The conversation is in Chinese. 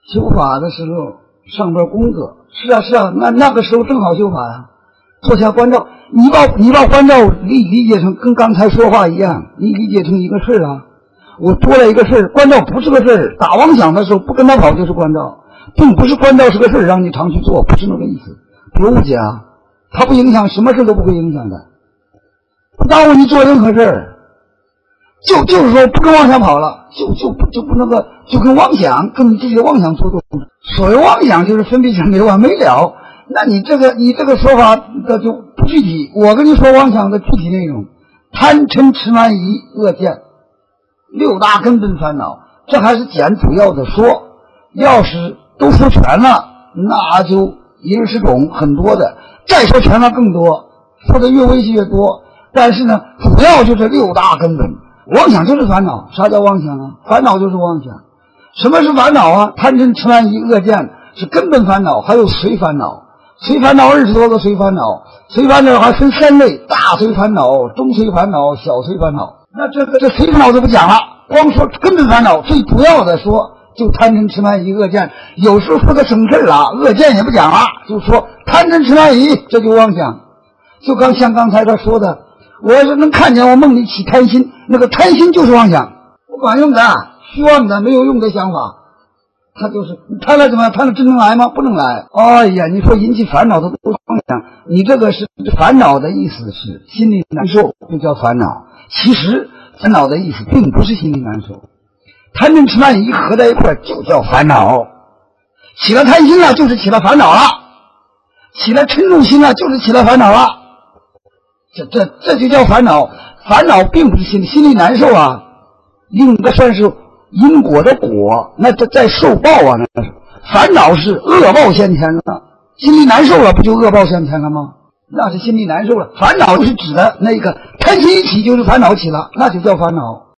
修法的时候上班工作，是啊，那个时候正好修法呀。坐下关照，你把关照理解成跟刚才说话一样，你理解成一个事儿啊。我多了一个事儿，关照不是个事儿。打妄想的时候不跟他跑就是关照，并不是关照是个事儿让你常去做，不是那个意思。别误解啊，它不影响，什么事都不会影响的，不耽误你做任何事儿。就是说不跟妄想跑了，就不那个，就跟妄想跟你自己的妄想做斗争。所谓妄想就是分别想没完没了。那你这个说法的就不具体。我跟你说妄想的具体内容：贪嗔痴慢疑恶见六大根本烦恼。这还是简主要的说，要是都说全了，那就一日十种很多的，再说全了更多，说的越微细越多。但是呢，主要就是六大根本。妄想就是烦恼。啥叫妄想啊？烦恼就是妄想。什么是烦恼啊？贪嗔痴慢疑恶见是根本烦恼，还有随烦恼。随烦恼20多个随烦恼，随烦恼还分3类：大随烦恼、中随烦恼、小随烦恼。那这随烦恼就不讲了，光说根本烦恼，最主要的说就贪嗔痴慢疑恶见。有时候说个省事了，恶见也不讲了，就说贪嗔痴慢疑，这就妄想。就像刚才他说的，我要是能看见我梦里起贪心，那个贪心就是妄想，不管用的，虚妄的，没有用的想法。他就是贪了怎么样？贪了真能来吗？不能来。哎呀，你说引起烦恼的都是妄想，你这个是烦恼的意思是心里难受，就叫烦恼。其实烦恼的意思并不是心里难受，贪嗔痴慢疑合在一块就叫烦恼。起了贪心了，就是起了烦恼了；起了嗔怒心了，就是起了烦恼了。这就叫烦恼。烦恼并不是心里难受啊，应该算是因果的果，那这在受报啊。那是烦恼是恶报先天了，心里难受了，不就恶报先天了吗？那是心里难受了。烦恼是指的那个贪心一起就是烦恼起了，那就叫烦恼。